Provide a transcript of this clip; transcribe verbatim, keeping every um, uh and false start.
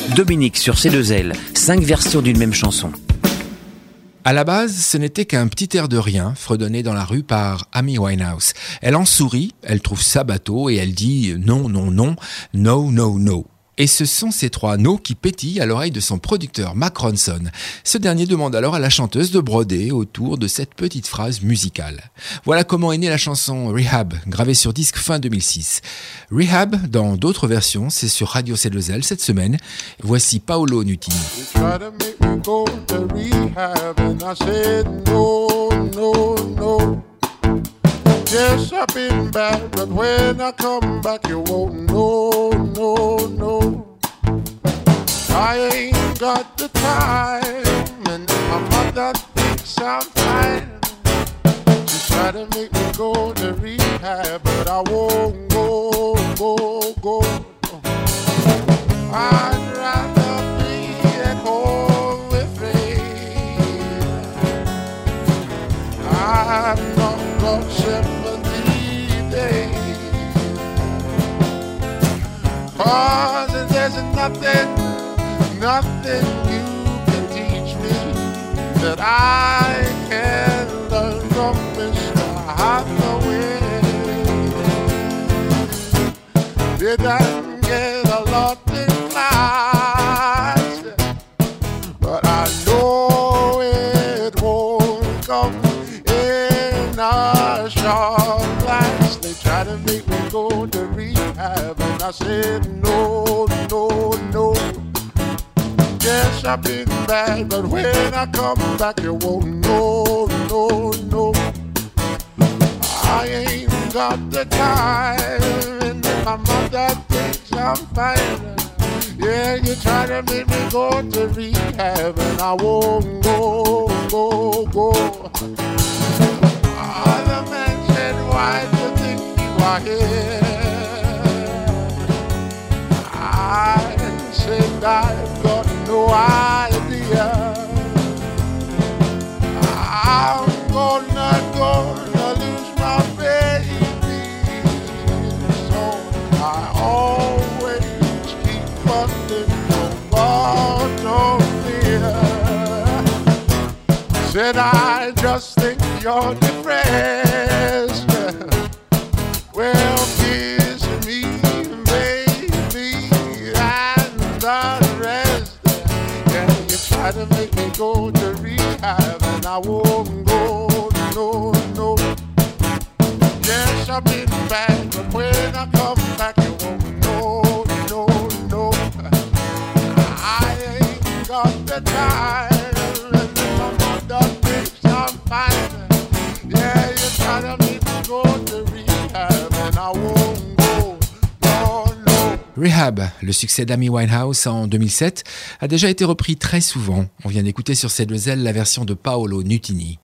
Dominique sur C deux L, cinq versions d'une même chanson. À la base, ce n'était qu'un petit air de rien, fredonné dans la rue par Amy Winehouse. Elle en sourit, elle trouve ça bateau et elle dit non, non, non, no, no, no. Et ce sont ces trois no qui pétillent à l'oreille de son producteur Mark Ronson. Ce dernier demande alors à la chanteuse de broder autour de cette petite phrase musicale. Voilà comment est née la chanson Rehab, gravée sur disque fin deux mille six. Rehab, dans d'autres versions, c'est sur Radio C deux L cette semaine. Voici Paolo Nutini. Yes, I've been bad, but when I come back, you won't know, no, no. I ain't got the time, and my mother thinks I'm fine. She tried to make me go to rehab, but I won't go, go, go. I'd rather be at home with me. I'm not gonna seventy days. Cause there's nothing, nothing you can teach me that I can learn from Mister Hathaway. Did I get a lot in class? But I know it won't come in a short class. They try to make me go to rehab, and I said no, no, no. Yes, I've been bad, but when I come back, you won't know, no, no. I ain't got the time, and my mother thinks I'm fine. Yeah, you try to make me go to rehab, and I won't go, go, go. Other man said, why do you think you are here? I said, I've got no idea. I'm gonna, gonna lose my baby. So I always keep wondering, oh God, don't fear. Said I just think you're depressed. Well, kiss me, baby, and the rest. Yeah, you try to make me go to rehab, and I won't go, no, no. Yes, I've been bad, but when I come back, you won't know, no, no. I ain't got the time, and my mother thinks I'm fine. Yeah, you try to make me go to rehab, and I won't go, no, no. Rehab, le succès d'Amy Winehouse en deux mille sept, a déjà été repris très souvent. On vient d'écouter sur C deux L la version de Paolo Nutini.